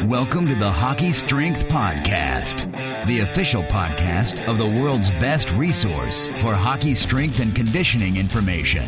Welcome to the Hockey Strength Podcast, the official podcast of the world's best resource for hockey strength and conditioning information.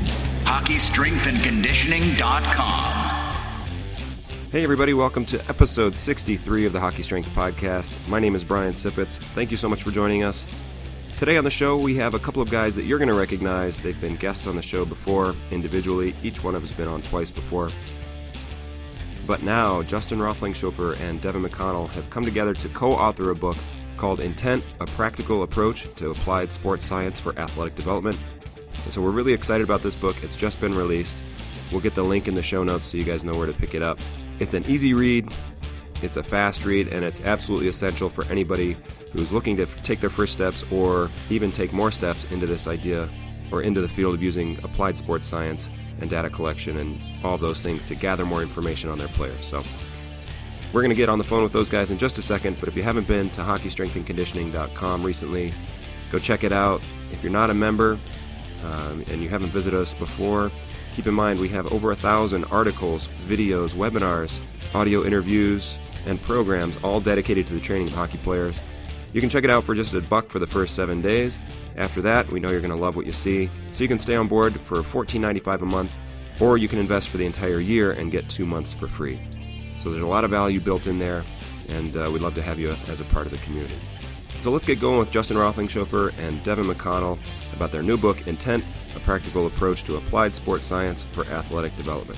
HockeyStrengthandConditioning.com. Hey everybody, welcome to episode 63 of the Hockey Strength Podcast. My name is Brian Sipitz. Thank you so much for joining us. Today on the show, we have a couple of guys that you're going to recognize. They've been guests on the show before, individually. Each one of us has been on twice before. But now, Justin Roethlingshofer and Devin McConnell have come together to co-author a book called Intent, A Practical Approach to Applied Sports Science for Athletic Development. And so we're really excited about this book. It's just been released. We'll get the link in the show notes so you guys know where to pick it up. It's an easy read, it's a fast read, and it's absolutely essential for anybody who's looking to take their first steps or even take more steps into this idea or into the field of using applied sports science and data collection and all those things to gather more information on their players. So we're going to get on the phone with those guys in just a second, but if you haven't been to HockeyStrengthandConditioning.com recently, go check it out. If you're not a member and you haven't visited us before, keep in mind we have over 1,000 articles, videos, webinars, audio interviews, and programs all dedicated to the training of hockey players. You can check it out for just $1 for the first 7 days. After that, we know you're going to love what you see. So you can stay on board for $14.95 a month, or you can invest for the entire year and get 2 months for free. So there's a lot of value built in there, and we'd love to have you as a part of the community. So let's get going with Justin Roethlingshofer and Devin McConnell about their new book, Intent, A Practical Approach to Applied Sports Science for Athletic Development.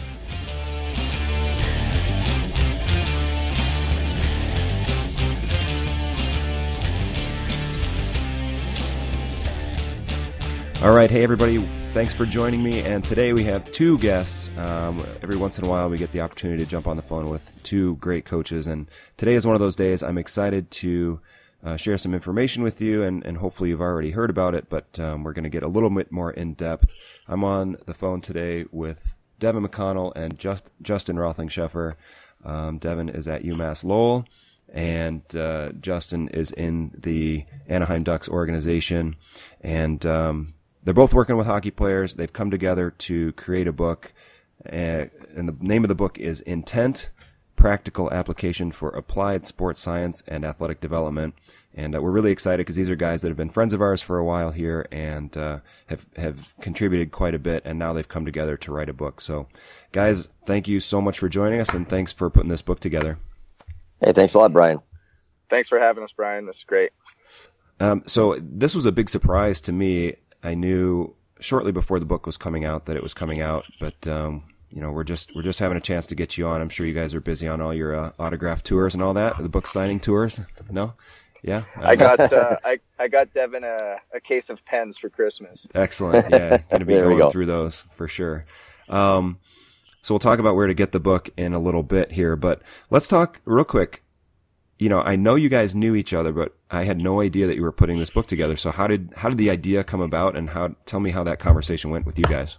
All right, hey everybody, thanks for joining me, and today we have two guests. Every once in a while we get the opportunity to jump on the phone with two great coaches, and today is one of those days. I'm excited to share some information with you, and hopefully you've already heard about it, but we're going to get a little bit more in-depth. I'm on the phone today with Devin McConnell and Justin Roethlingshofer. Devin is at UMass Lowell, and Justin is in the Anaheim Ducks organization, and they're both working with hockey players. They've come together to create a book, and the name of the book is Intent, Practical Application for Applied Sports Science and Athletic Development. And we're really excited because these are guys that have been friends of ours for a while here and have contributed quite a bit, and now they've come together to write a book. So, guys, thank you so much for joining us, and thanks for putting this book together. Hey, thanks a lot, Brian. Thanks for having us, Brian. This is great. So this was a big surprise to me. I knew shortly before the book was coming out that it was coming out, but we're just having a chance to get you on. I'm sure you guys are busy on all your autograph tours and all that, the book signing tours. No, yeah. I got Devin a case of pens for Christmas. Excellent. Yeah, going to be going through those for sure. So we'll talk about where to get the book in a little bit here, but let's talk real quick. I know you guys knew each other, but I had no idea that you were putting this book together. So how did the idea come about, and tell me how that conversation went with you guys?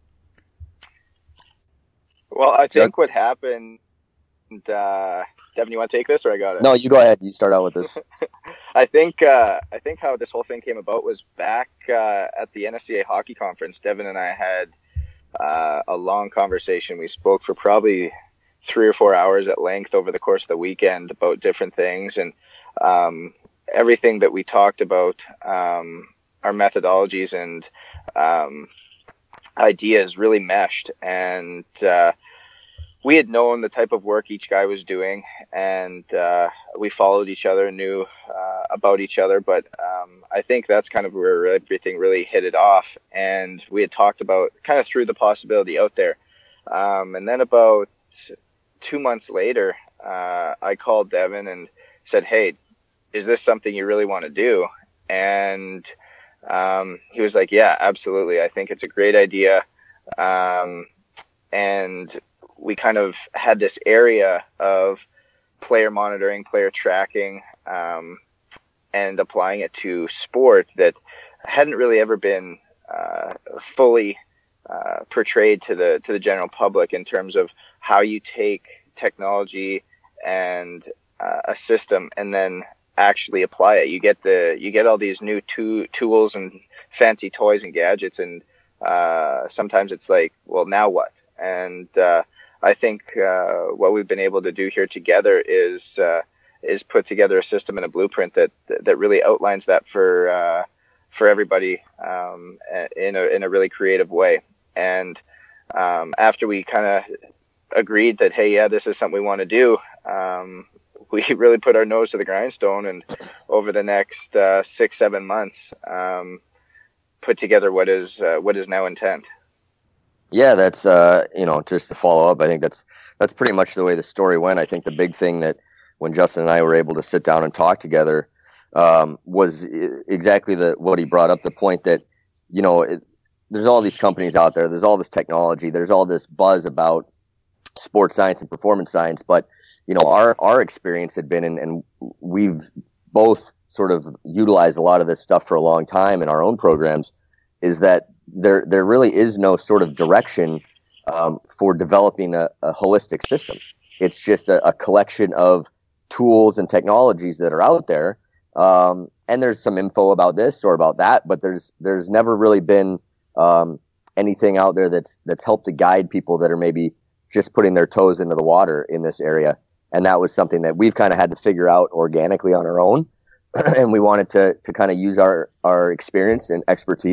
Well, I think what happened, Devin, you want to take this, or I got it? No, you go ahead. You start out with this. I think how this whole thing came about was back at the NSCA hockey conference. Devin and I had a long conversation. We spoke for probably 3 or 4 hours at length over the course of the weekend about different things, and everything that we talked about, our methodologies and ideas really meshed, and we had known the type of work each guy was doing, and we followed each other, knew about each other, but I think that's kind of where everything really hit it off, and we had talked about, kind of threw the possibility out there, and then about 2 months later, I called Devin and said, "Hey, is this something you really want to do?" And he was like, "Yeah, absolutely. I think it's a great idea." And we kind of had this area of player monitoring, player tracking, and applying it to sport that hadn't really ever been fully portrayed to the general public in terms of how you take technology and a system and then actually apply it. You get all these new tools and fancy toys and gadgets, and sometimes it's like, well, now what? And I think what we've been able to do here together is put together a system and a blueprint that really outlines that for everybody in a really creative way. And after we kind of agreed that, hey, yeah, this is something we want to do, we really put our nose to the grindstone, and over the next 6-7 months, put together what is now Intent. Yeah, that's just to follow up, I think that's pretty much the way the story went. I think the big thing that when Justin and I were able to sit down and talk together was exactly what he brought up, the point that, there's all these companies out there, there's all this technology, there's all this buzz about sports science and performance science, but our experience had been, and we've both sort of utilized a lot of this stuff for a long time in our own programs, is that there really is no sort of direction for developing a holistic system. It's just a collection of tools and technologies that are out there, and there's some info about this or about that, but there's never really been anything out there that's helped to guide people that are maybe just putting their toes into the water in this area. And that was something that we've kind of had to figure out organically on our own. And we wanted to kind of use our experience and expertise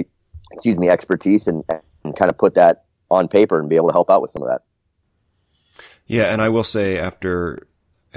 and kind of put that on paper and be able to help out with some of that. Yeah. And I will say after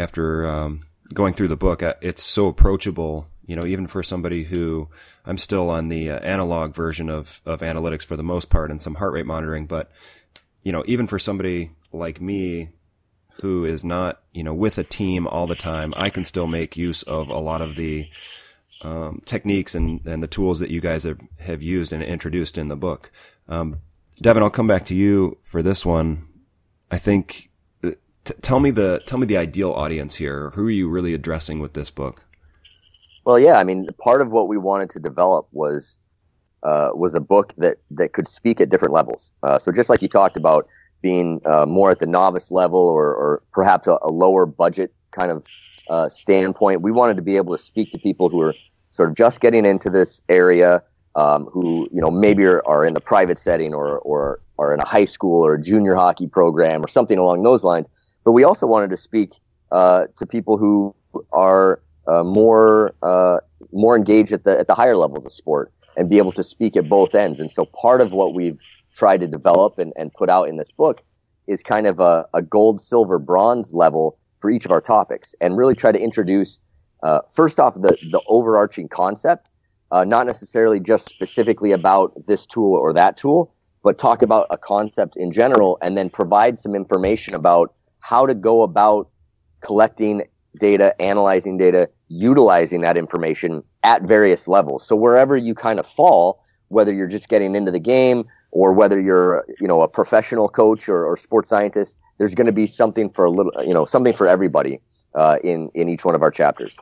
going through the book, it's so approachable, even for somebody who, I'm still on the analog version of analytics for the most part and some heart rate monitoring, but even for somebody like me who is not, with a team all the time, I can still make use of a lot of the techniques and the tools that you guys have used and introduced in the book. Devin, I'll come back to you for this one. I think, tell me the ideal audience here. Who are you really addressing with this book? Well, yeah, I mean, part of what we wanted to develop was a book that could speak at different levels. So just like you talked about, being more at the novice level or perhaps a lower budget kind of standpoint, we wanted to be able to speak to people who are sort of just getting into this area, who maybe are in the private setting or are in a high school or a junior hockey program or something along those lines. But we also wanted to speak to people who are more engaged at the higher levels of sport and be able to speak at both ends. And so part of what we've tried to develop and put out in this book is kind of a gold, silver, bronze level for each of our topics, and really try to introduce first off the overarching concept, not necessarily just specifically about this tool or that tool, but talk about a concept in general, and then provide some information about how to go about collecting data, analyzing data, utilizing that information at various levels. So wherever you kind of fall, whether you're just getting into the game or whether you're, a professional coach or sports scientist, there's going to be something for something for everybody in each one of our chapters.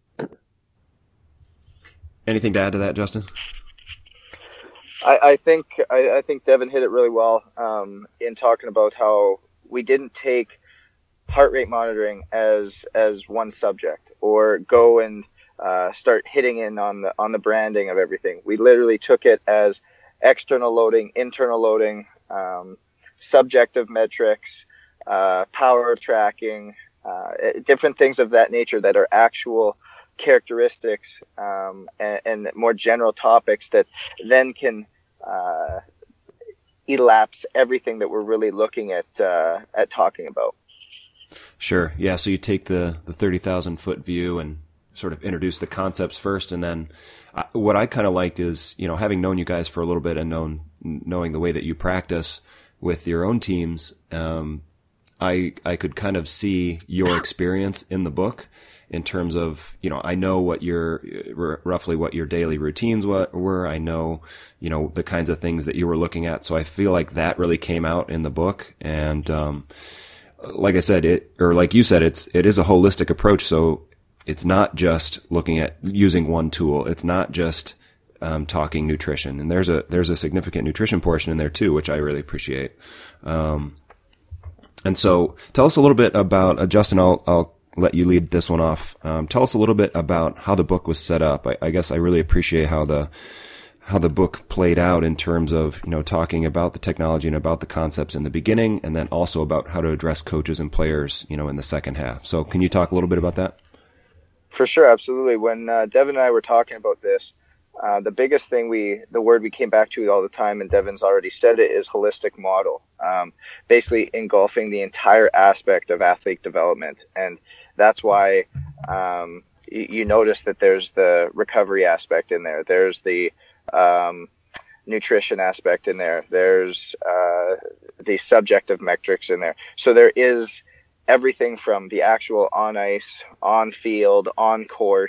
Anything to add to that, Justin? I think Devin hit it really well in talking about how we didn't take heart rate monitoring as one subject or go and start hitting in on the branding of everything. We literally took it as external loading, internal loading, subjective metrics, power tracking, different things of that nature that are actual characteristics and more general topics that then can elapse everything that we're really looking at talking about. Sure. Yeah. So you take the 30,000 foot view and sort of introduce the concepts first. And then what I kind of liked is, having known you guys for a little bit and knowing the way that you practice with your own teams, I could kind of see your experience in the book in terms of, I know roughly what your daily routines were. I know, the kinds of things that you were looking at. So I feel like that really came out in the book. And, like I said, like you said, it is a holistic approach. So it's not just looking at using one tool. It's not just, talking nutrition. And there's a significant nutrition portion in there too, which I really appreciate. And so tell us a little bit about, Justin, I'll let you lead this one off. Tell us a little bit about how the book was set up. I guess I really appreciate how how the book played out in terms of, talking about the technology and about the concepts in the beginning, and then also about how to address coaches and players, in the second half. So can you talk a little bit about that? For sure, absolutely. When Devin and I were talking about this, the biggest thing the word we came back to all the time, and Devin's already said it, is holistic model. Basically engulfing the entire aspect of athlete development. And that's why you notice that there's the recovery aspect in there. There's the nutrition aspect in there. There's the subjective metrics in there. So there is everything from the actual on ice, on field, on court,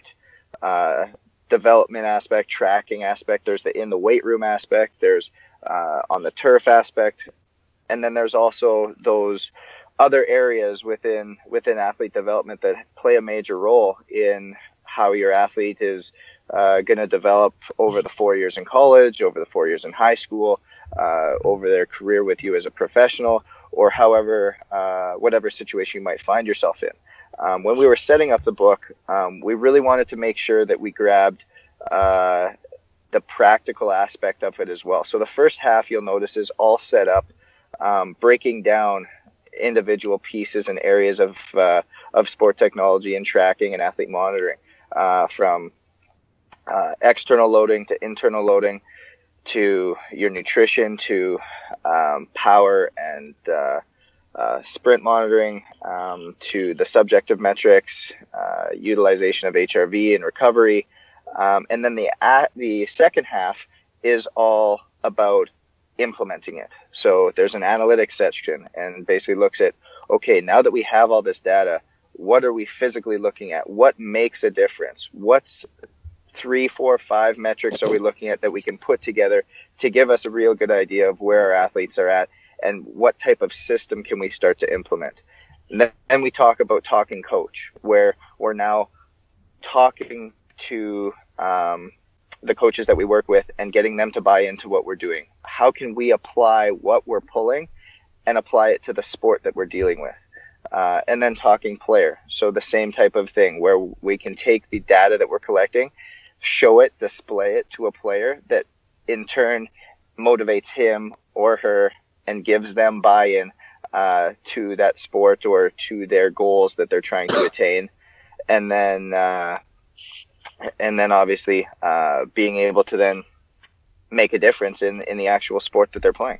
development aspect, tracking aspect. There's the in the weight room aspect. There's on the turf aspect. And then there's also those other areas within athlete development that play a major role in how your athlete is going to develop over the 4 years in college, over the 4 years in high school, over their career with you as a professional, or however, whatever situation you might find yourself in. When we were setting up the book, we really wanted to make sure that we grabbed the practical aspect of it as well. So the first half, you'll notice, is all set up, breaking down individual pieces and areas of sport technology and tracking and athlete monitoring, from external loading to internal loading, to your nutrition, to power and sprint monitoring, to the subjective metrics, utilization of HRV and recovery. And then the second half is all about implementing it. So there's an analytics section, and basically looks at, okay, now that we have all this data, what are we physically looking at? What makes a difference? What's 3, 4, 5 metrics are we looking at that we can put together to give us a real good idea of where our athletes are at, and what type of system can we start to implement? And then we talk about talking coach, where we're now talking to the coaches that we work with and getting them to buy into what we're doing. How can we apply what we're pulling and apply it to the sport that we're dealing with? And then talking player. So the same type of thing, where we can take the data that we're collecting, show it, display it to a player that in turn motivates him or her and gives them buy-in to that sport or to their goals that they're trying to attain. And then obviously being able to then make a difference in the actual sport that they're playing.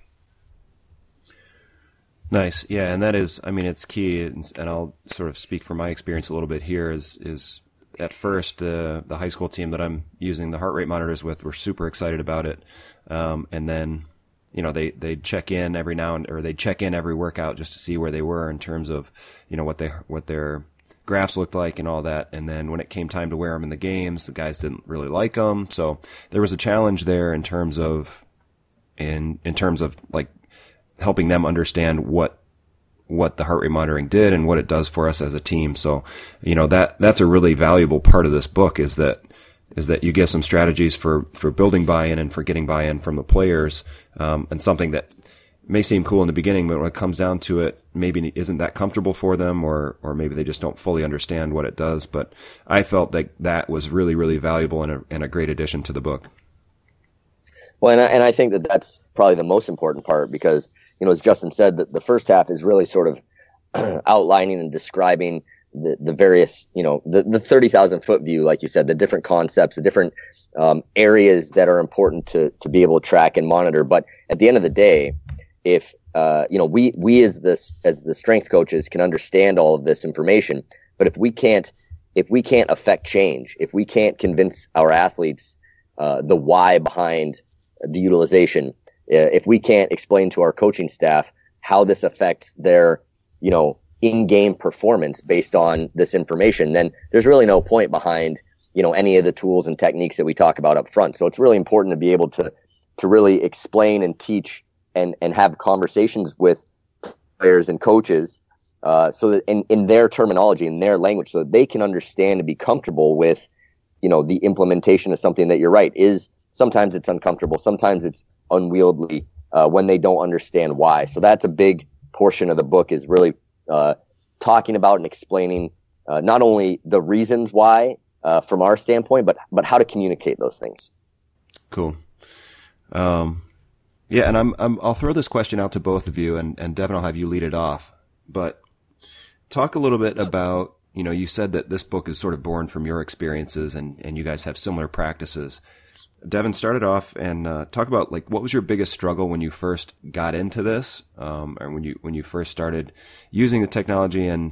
Nice. Yeah. And that is, it's key. And I'll sort of speak from my experience a little bit here is at first, the high school team that I'm using the heart rate monitors with were super excited about it. And then, they check in every now and, or they check in every workout just to see where they were in terms of, what their graphs looked like and all that. And then when it came time to wear them in the games, the guys didn't really like them. So there was a challenge there in terms of like helping them understand what the heart rate monitoring did and what it does for us as a team. So, that's a really valuable part of this book is that you give some strategies for building buy-in and for getting buy-in from the players, and something that may seem cool in the beginning, but when it comes down to it, maybe isn't that comfortable for them, or maybe they just don't fully understand what it does. But I felt that was really, really valuable and a great addition to the book. Well, and I think that's probably the most important part, because, as Justin said, the first half is really sort of outlining and describing the various, the 30,000 foot view, like you said, the different concepts, the different areas that are important to be able to track and monitor. But at the end of the day, if we as the strength coaches can understand all of this information, but if we can't affect change, if we can't convince our athletes the why behind the utilization, if we can't explain to our coaching staff how this affects their in-game performance based on this information, then there's really no point behind any of the tools and techniques that we talk about up front. So it's really important to be able to really explain and teach and have conversations with players and coaches, so that in their terminology, in their language, so that they can understand and be comfortable with, the implementation of something that, you're right, is sometimes it's uncomfortable, sometimes it's unwieldy when they don't understand why. So that's a big portion of the book, is really talking about and explaining not only the reasons why from our standpoint, but how to communicate those things. Cool. Yeah, and I'll throw this question out to both of you, and Devin, I'll have you lead it off. But talk a little bit about, you said that this book is sort of born from your experiences, and you guys have similar practices. Devin, started off and talk about like what was your biggest struggle when you first got into this, and when you first started using the technology and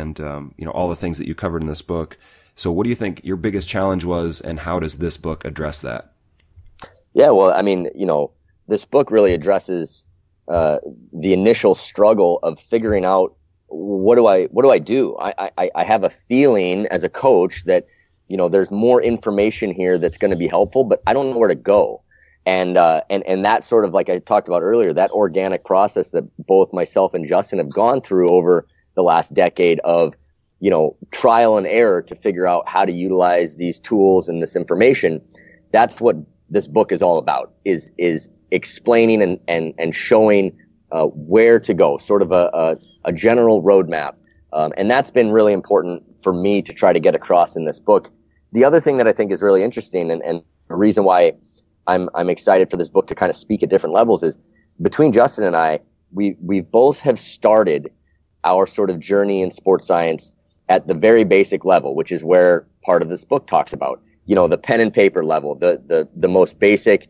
all the things that you covered in this book. So, what do you think your biggest challenge was, and how does this book address that? Yeah, well, I mean, this book really addresses the initial struggle of figuring out what do I do? I have a feeling as a coach that there's more information here that's going to be helpful, but I don't know where to go. And that sort of, like I talked about earlier, that organic process that both myself and Justin have gone through over the last decade of trial and error to figure out how to utilize these tools and this information. That's what this book is all about, is explaining and showing where to go, sort of a general roadmap. And that's been really important for me to try to get across in this book. The other thing that I think is really interesting, and the reason why I'm excited for this book to kind of speak at different levels, is between Justin and I, we both have started our sort of journey in sports science at the very basic level, which is where part of this book talks about, the pen and paper level, the most basic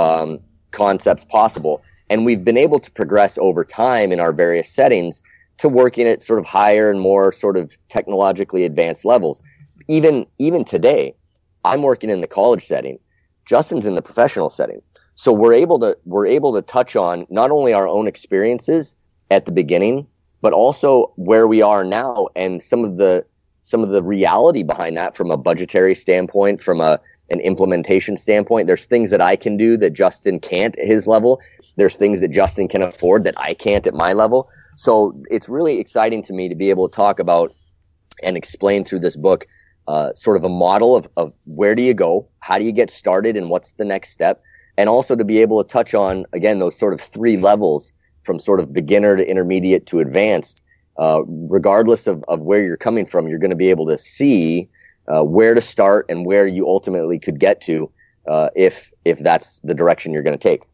concepts possible. And we've been able to progress over time in our various settings to working at sort of higher and more sort of technologically advanced levels. Even today, I'm working in the college setting. Justin's in the professional setting. So we're able to touch on not only our own experiences at the beginning, but also where we are now and some of the reality behind that from a budgetary standpoint, from an implementation standpoint. There's things that I can do that Justin can't at his level. There's things that Justin can afford that I can't at my level. So it's really exciting to me to be able to talk about and explain through this book sort of a model of where do you go, how do you get started, and what's the next step, and also to be able to touch on, again, those sort of three levels from sort of beginner to intermediate to advanced. Regardless of where you're coming from, you're going to be able to see where to start and where you ultimately could get to if that's the direction you're going to take.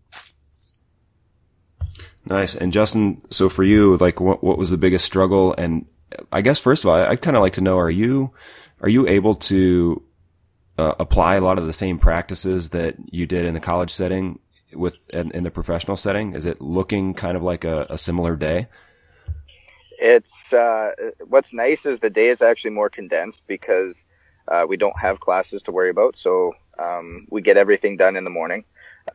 Nice. And Justin, so for you, like what was the biggest struggle? And I guess first of all, I'd kind of like to know, are you able to apply a lot of the same practices that you did in the college setting in the professional setting? Is it looking kind of like a similar day? It's what's nice is the day is actually more condensed because we don't have classes to worry about. So we get everything done in the morning.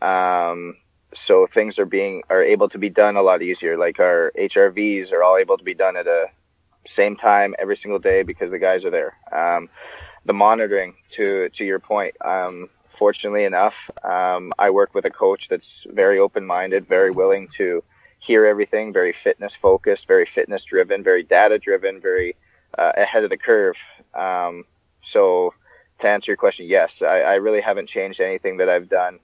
So things are able to be done a lot easier. Like our HRVs are all able to be done at a same time every single day because the guys are there. The monitoring, to your point, fortunately enough, I work with a coach that's very open-minded, very willing to hear everything, very fitness focused, very fitness driven, very data driven, very ahead of the curve. So to answer your question, yes, I really haven't changed anything that I've done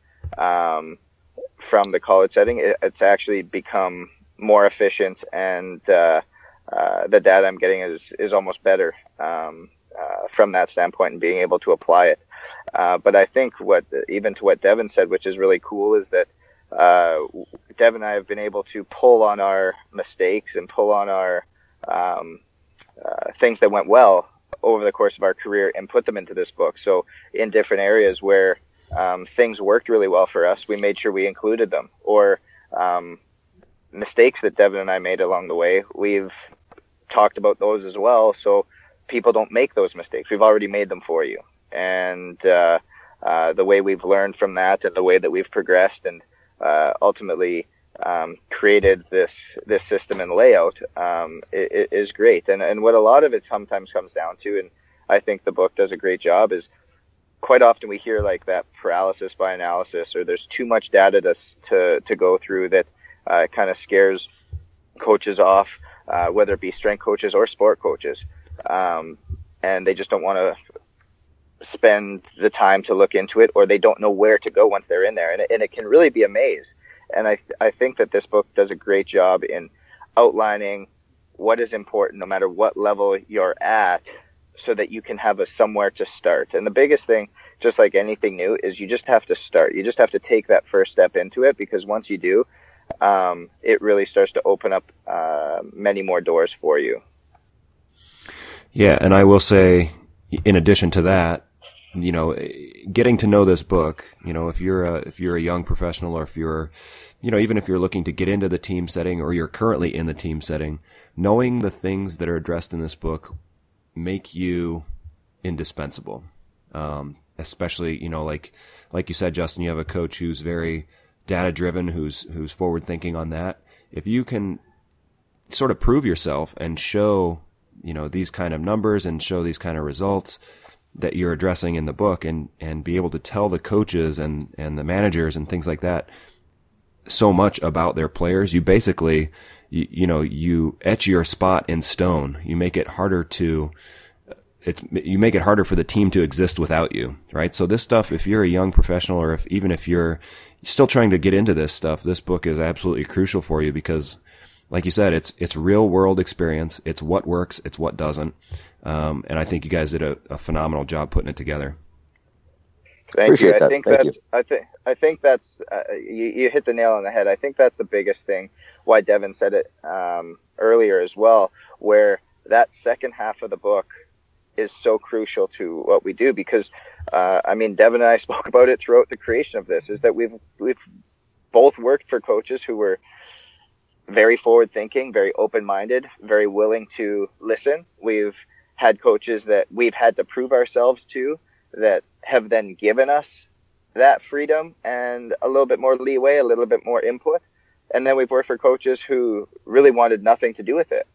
from the college setting. It's actually become more efficient, and the data I'm getting is almost better from that standpoint and being able to apply it. But I think even to what Devin said, which is really cool, is that Devin and I have been able to pull on our mistakes and pull on our things that went well over the course of our career and put them into this book. So in different areas where things worked really well for us, we made sure we included them. Or mistakes that Devin and I made along the way, we've talked about those as well, so people don't make those mistakes. We've already made them for you. And the way we've learned from that and the way that we've progressed and ultimately created this system and layout is great. And what a lot of it sometimes comes down to, and I think the book does a great job, is quite often we hear like that paralysis by analysis, or there's too much data to go through that kind of scares coaches off, whether it be strength coaches or sport coaches. And they just don't want to spend the time to look into it, or they don't know where to go once they're in there. And it can really be a maze. And I think that this book does a great job in outlining what is important no matter what level you're at, so that you can have somewhere to start. And the biggest thing, just like anything new, is you just have to start. You just have to take that first step into it, because once you do, it really starts to open up many more doors for you. Yeah, and I will say, in addition to that, you know, getting to know this book, you know, if you're a young professional, or if you're, you know, even if you're looking to get into the team setting, or you're currently in the team setting, knowing the things that are addressed in this book make you indispensable. Especially, you know, like you said, Justin, you have a coach who's very data driven, who's forward thinking on that. If you can sort of prove yourself and show, you know, these kind of numbers and show these kind of results that you're addressing in the book, and be able to tell the coaches and the managers and things like that so much about their players, you basically, you etch your spot in stone. You make it harder you make it harder for the team to exist without you, right? So this stuff, if you're a young professional, or even if you're still trying to get into this stuff, this book is absolutely crucial for you, because, like you said, it's real world experience. It's what works. It's what doesn't. And I think you guys did a phenomenal job putting it together. Thank you. I think that's you hit the nail on the head. I think that's the biggest thing. Why Devin said it earlier as well, where that second half of the book is so crucial to what we do, because Devin and I spoke about it throughout the creation of this, is that we've both worked for coaches who were very forward thinking, very open-minded, very willing to listen. We've had coaches that we've had to prove ourselves to, that have then given us that freedom and a little bit more leeway, a little bit more input. And then we've worked for coaches who really wanted nothing to do with it.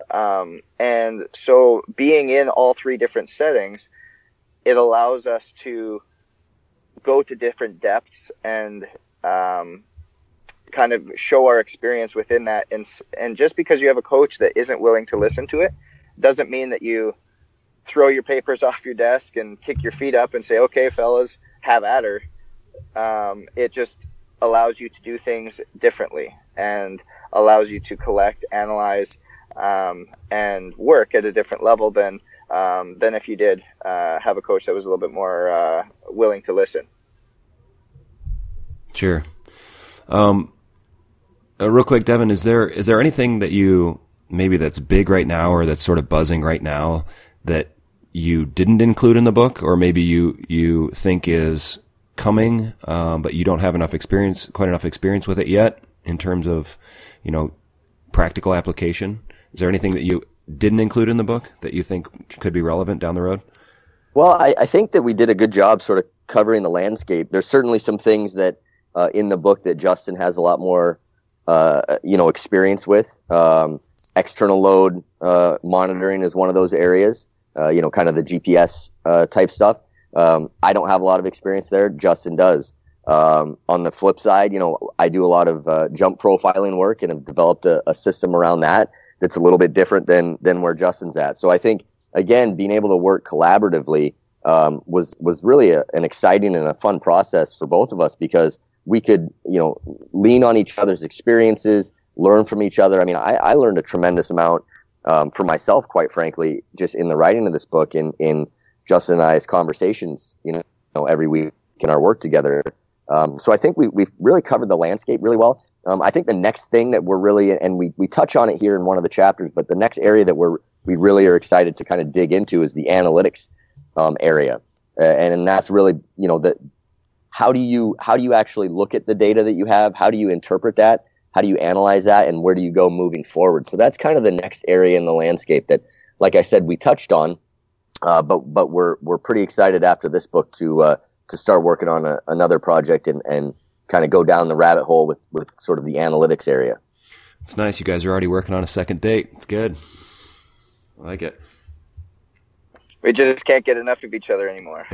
And so being in all three different settings, it allows us to go to different depths and kind of show our experience within that. And just because you have a coach that isn't willing to listen to it, doesn't mean that you throw your papers off your desk and kick your feet up and say, okay, fellas, have at her. It just allows you to do things differently, and allows you to collect, analyze, and work at a different level than if you did have a coach that was a little bit more willing to listen. Sure. Real quick, Devin, is there anything that you maybe that's big right now, or that's sort of buzzing right now, that you didn't include in the book, or maybe you think is coming, but you don't have quite enough experience with it yet, in terms of, practical application? Is there anything that you didn't include in the book that you think could be relevant down the road? Well, I think that we did a good job sort of covering the landscape. There's certainly some things that in the book that Justin has a lot more, experience with. External load monitoring is one of those areas, kind of the GPS type stuff. I don't have a lot of experience there. Justin does. On the flip side, I do a lot of jump profiling work, and have developed a system around that that's a little bit different than where Justin's at. So I think, again, being able to work collaboratively was really an exciting and a fun process for both of us, because we could, lean on each other's experiences, learn from each other. I mean, I learned a tremendous amount for myself, quite frankly, just in the writing of this book, in Justin and I's conversations, every week in our work together. So I think we've really covered the landscape really well. I think the next thing that we're really, and we touch on it here in one of the chapters, but the next area that we really are excited to kind of dig into is the analytics area. And that's really, how do you actually look at the data that you have? How do you interpret that? How do you analyze that? And where do you go moving forward? So that's kind of the next area in the landscape that, like I said, we touched on, but we're pretty excited after this book to start working on another project and kind of go down the rabbit hole with sort of the analytics area. It's nice. You guys are already working on a second date. It's good. I like it. We just can't get enough of each other anymore.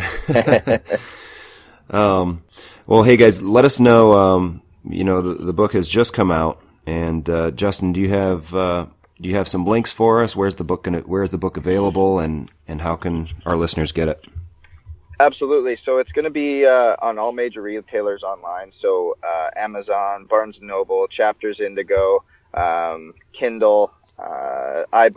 Well, hey guys, let us know. The book has just come out, and Justin, do you have some links for us? Where's the book available, and how can our listeners get it? Absolutely. So it's going to be on all major retailers online. So Amazon, Barnes & Noble, Chapters Indigo, Kindle,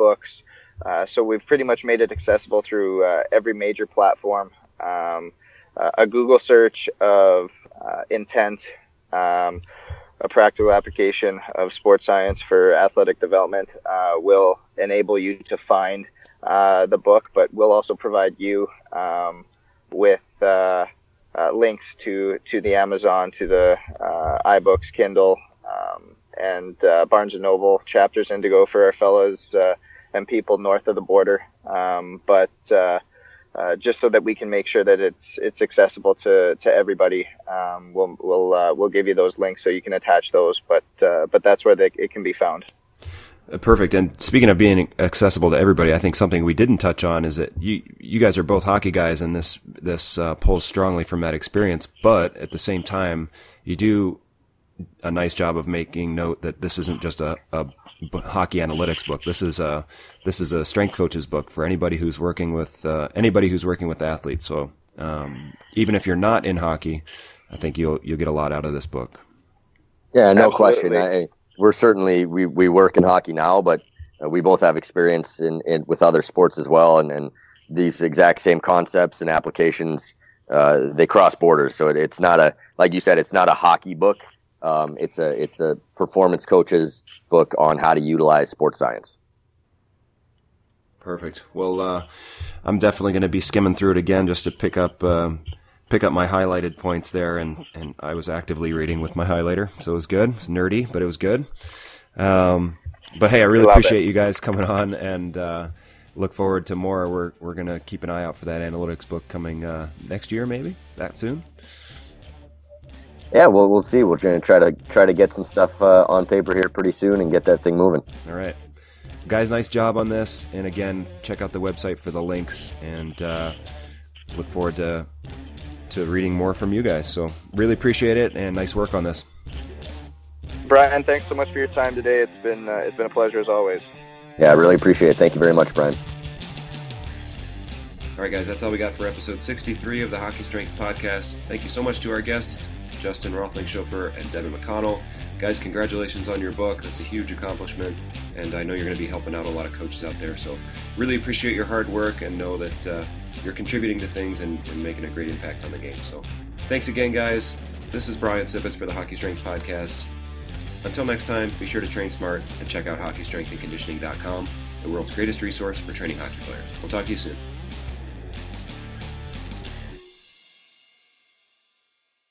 iBooks. So we've pretty much made it accessible through every major platform. a Google search of intent, a practical application of sports science for athletic development will enable you to find the book, but we'll also provide you with links to the Amazon, to the iBooks, Kindle, and Barnes & Noble, Chapters Indigo for our fellows and people north of the border. But just so that we can make sure that it's accessible to everybody, we'll give you those links so you can attach those. But that's where it can be found. Perfect. And speaking of being accessible to everybody, I think something we didn't touch on is that you guys are both hockey guys, and this pulls strongly from that experience. But at the same time, you do a nice job of making note that this isn't just a hockey analytics book. This is a strength coach's book for anybody who's working with athletes. So even if you're not in hockey, I think you'll get a lot out of this book. Yeah, no Absolutely. question. We're certainly we work in hockey now, but we both have experience in with other sports as well, and these exact same concepts and applications they cross borders. So it's not like you said, it's not a hockey book. It's a performance coach's book on how to utilize sports science. Perfect. Well, I'm definitely going to be skimming through it again just to pick up my highlighted points there, and I was actively reading with my highlighter, so it was good. It was nerdy, but it was good. But hey, I really appreciate you guys coming on, and look forward to more. We're going to keep an eye out for that analytics book coming next year, maybe that soon. Yeah, we'll see. We're going to try to get some stuff on paper here pretty soon and get that thing moving. All right. Guys, nice job on this. And again, check out the website for the links, and look forward to reading more from you guys. So really appreciate it, and nice work on this. Brian, thanks so much for your time today. It's been a pleasure as always. Yeah, I really appreciate it. Thank you very much, Brian. All right, guys, that's all we got for episode 63 of the Hockey Strength Podcast. Thank you so much to our guests, Justin Rothling-Schofer and Devin McConnell. Guys, congratulations on your book. That's a huge accomplishment, and I know you're going to be helping out a lot of coaches out there. So really appreciate your hard work, and know that you're contributing to things and making a great impact on the game. So thanks again, guys. This is Brian Sipitz for the Hockey Strength Podcast. Until next time, be sure to train smart and check out hockeystrengthandconditioning.com, the world's greatest resource for training hockey players. We'll talk to you soon.